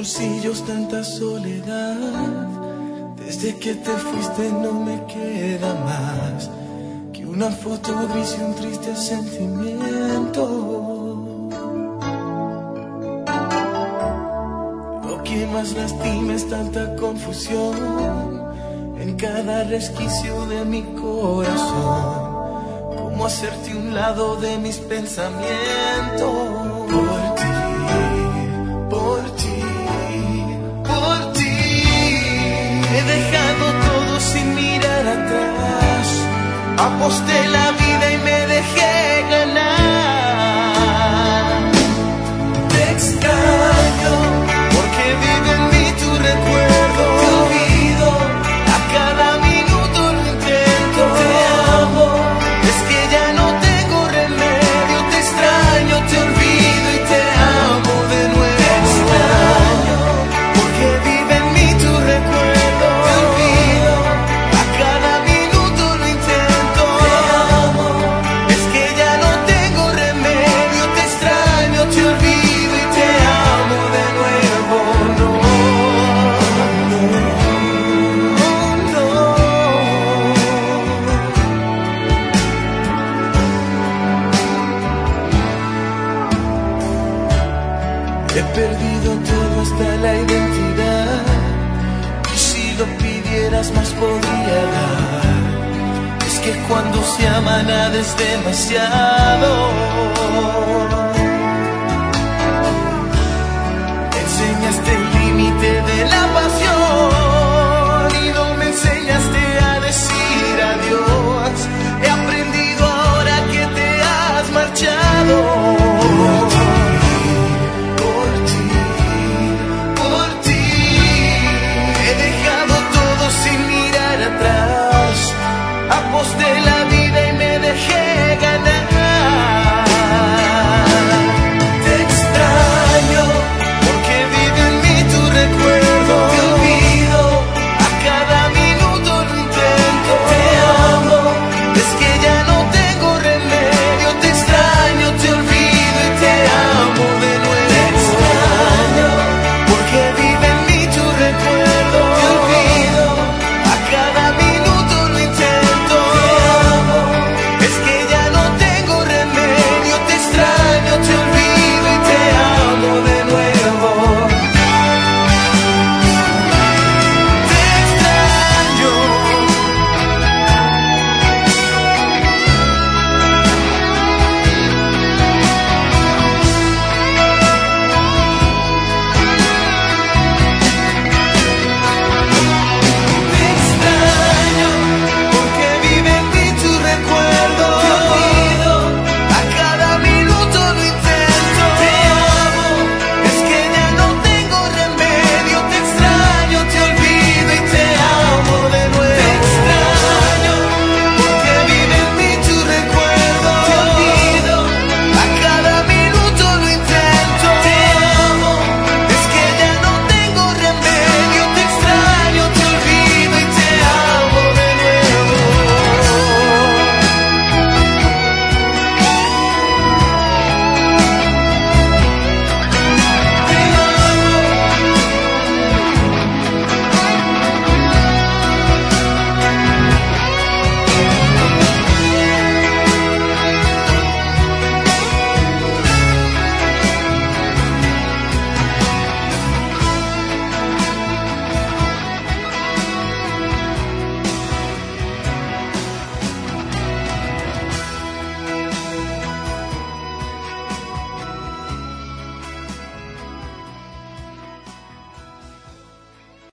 bolsillos tanta soledad. Desde que te fuiste no me queda más que una foto gris y un triste sentimiento. Lo que más lastima es tanta confusión en cada resquicio de mi corazón. Cómo hacerte un lado de mis pensamientos. Por ti, por ti. He dejado todo sin mirar atrás. Aposté la vida y me dejé ganar. Te extraño porque vive en mí tu recuerdo. Te olvido, a cada minuto lo intento. Te amo, es que ya no tengo remedio. Te extraño, te olvido y te amo de nuevo. Te extraño porque vive en mí tu recuerdo. Te olvido, a cada minuto lo intento. Te amo, es que ya no tengo remedio. Te extraño, te olvido y te amo de nuevo. No, no, no. He perdido todo hasta la identidad. Y si lo pidieras más podría dar. Es que cuando se ama nada es demasiado.